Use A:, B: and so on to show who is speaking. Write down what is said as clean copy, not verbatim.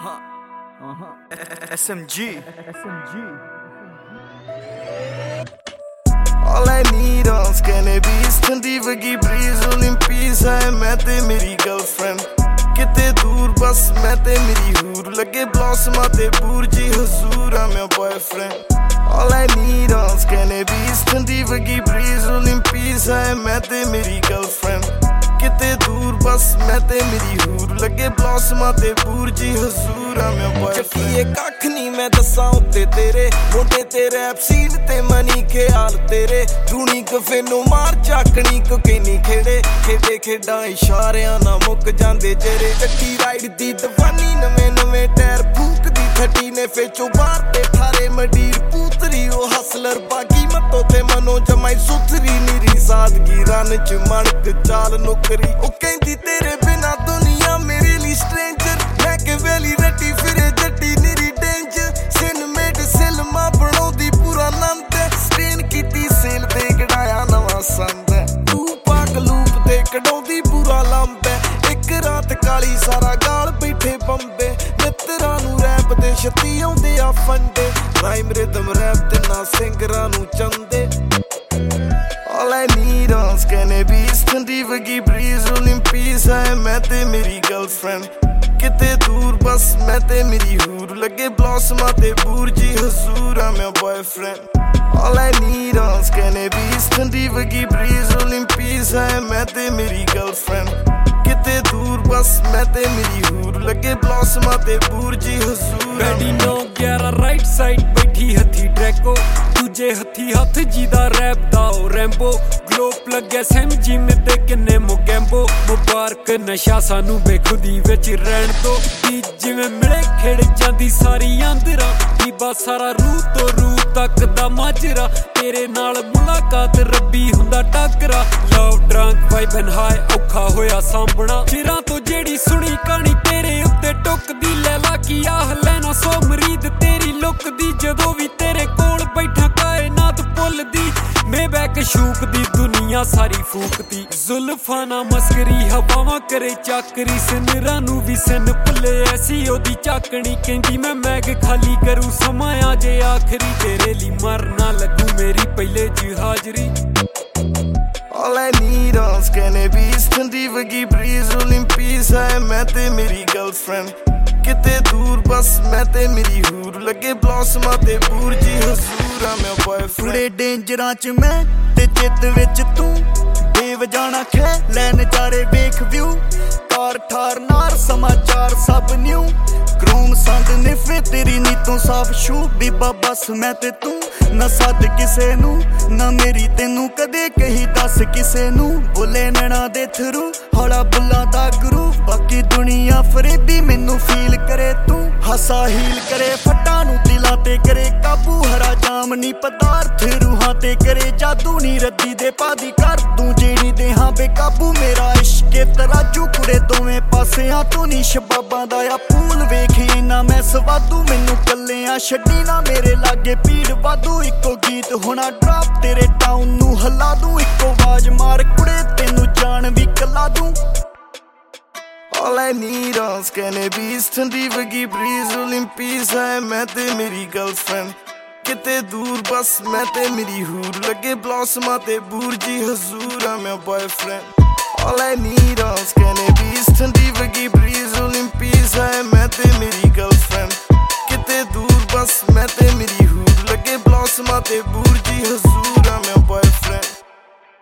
A: SMG.
B: All I need on cannabis, ठंडी वगी breeze, Olympics है मैं ते मेरी girlfriend. किते दूर बस मैं ते मेरी हूर, लगे blossom ते बूरजी हजूर है मेरा boyfriend. All I need on cannabis, ठंडी वगी breeze, Olympics है मैं ते मेरी girlfriend. किते दूर बस मैं ते मेरी हूर, लगे blossom ते बूरजी हजूर है मेरा boyfriend. चकिए कख नहीं मैं दसा उत्ते तेरे, मोटे तेरे एप्सील ते मनी ख्याल तेरे. दूनी कफे नु मार चाकनी को किनी खेड़े, खेड़े खेड़ा इशारियां ना मुक जांदे चेहरे. चक्की राइड दी दवानी नवे नवे टायर फूक दी 30 ने फेचो बार ते ठारे मडीर पूतरी. ओ हसलर बागी मतो ते मनो जमाई सुथरी, नीरी सादगी रन च मणक चाल नौकरी. ओ कहंदी तेरे बिना दुनिया मेरे लिए स्ट्रेंजर, मैं के वेली रटी फिरे जट्टी नीरी डेंजर. सिन मेड सिलमा बनाउंदी पूरा नंद, स्टेन कीती सेल ते कढ़ाया नवा संद. तू पाक लूप ते कढाउंदी पूरा लंब. एक रात काली सारा गाल बैठे बंबे, मित्तरां नू रैप ते छत्ती आउंदे आ फंडे. राइम रिदम रैप ते ना सिंगरां नू चंदे. All I need on cannabis, ठंडी वगी breeze, Olympics है मैं ते मेरी girlfriend. किते दूर बस मैं ते मेरी हूर, लगे blossom ते बूरजी हजूर है मेरा boyfriend. All I need on cannabis, ठंडी वगी breeze, Olympics है मैं ते मेरी girlfriend. किते दूर बस मैं ते मेरी हूर, लगे blossom ते बूरजी हजूर.
C: बैडी 9-11 राइट साइड बैठी हथी ड्रैको, दूजे हथी हथ जी दा रैप दा ओ रैम्बो. ग्लोप लगे SMG मिते किन्ने मोगैम्बो. मुबारक नशा सानू बेखुदी विच रहन दो, जिवें मिले खिड़ जांदी सारी आंदरा. बीबा सारा रूह तो रूह तक दा माजरा, तेरे नाल मुलाकात रब्बी हुंदा टाकरा. Love drunk vibe and high औखा होया सांभना, चिरां तो जेड़ी सुनी कहानी तेरे उत्ते टुकदी. लैला की आह लेना सो मरीद तेरी लुक दी, जदों भी तेरे कोल बैठा कायनात भुलदी. मैं बैक शूक दी दुनिया सारी फूकती, जुल्फां ना मस्करी हवावां करे चाकरी. सिनरां नू भी सिन भुले ऐसी ओदी झाकनी, कहंदी मैं मैग खाली करूं समाया जे आखरी. तेरे ली मरना लगू मेरी पहले च हाजरी.
B: All I need on cannabis, ठंडी वगी breeze, Olympics है मैं ते मेरी girlfriend. किते दूर बस मैं ते मेरी हूर, लगे blossom ते बूरजी हजूर है मेरा boyfriend.
A: थोड़े डेंजरां च मैं ते चित विच तू, बेवजाना खे लै नजारे वेख व्यू. कार ठार नार समाचार सब न्यू, क्रोम संद निफे तेरी नीतों साफ शू. बीबा बस मैं ते तू ना सद किसे नू, ना मेरी तेनू कदे कही दस किसे नू. बोले नैना दे थरू हौला बुल्ला दा गुरू, बाकी दुनिया फरेबी मैनू फील करे. तू हसा हील करे फट्टा नू दिलां ते करे काबू. हरा जाम नी पदार्थ रूहां ते करे जादू, नी रद्दी दे पादी कर दूं जेड़ी दे हां बेकाबू. मेरा इश्क तराजू कुड़े दोवें पासे आ, तू नी शबाबां दा आ पूल वेखी ना मैं सवादू. मैनू कल्ले आ छड्डी ना मेरे लागे भीड़ वादू. इक्को गीत होना ड्रॉप तेरे टाउन नू हला दूं, इक्को आवाज मार कुड़े तेनू जान भी कला दूं.
B: All I need on cannabis, ठंडी वगी breeze, Olympics है मैं ते मेरी girlfriend. किते दूर बस मैं ते मेरी हूर, लगे blossom ते बूरजी हजूर है मेरा boyfriend. All I need on cannabis, ठंडी वगी breeze, Olympics है मैं ते मेरी girlfriend. किते दूर बस मैं ते मेरी हूर, लगे blossom ते बूरजी हजूर.